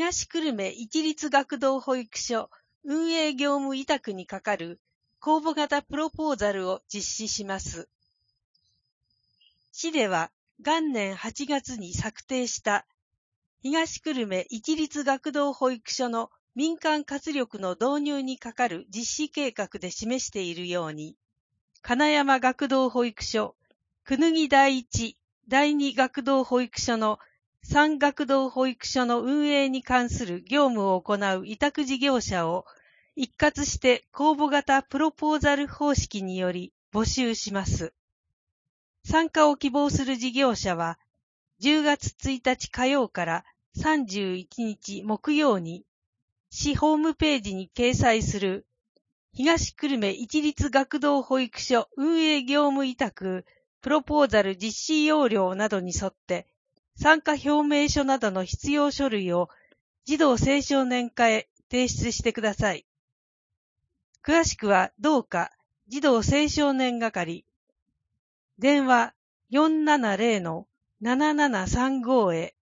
東久留米一律学童保育所運営業務委託に係る公募型プロポーザルを実施します。市では元年8月に策定した東久留米一律学童保育所の民間活力の導入に係る実施計画で示しているように、金山学童保育所、くぬぎ第一、第二学童保育所の3学童保育所の運営に関する業務を行う委託事業者を一括して公募型プロポーザル方式により募集します。参加を希望する事業者は、10月1日火曜から31日木曜に、市ホームページに掲載する東久留米一律学童保育所運営業務委託プロポーザル実施要領などに沿って参加表明書などの必要書類を児童青少年課へ提出してください。詳しくは同課児童青少年係電話 470-7735 へ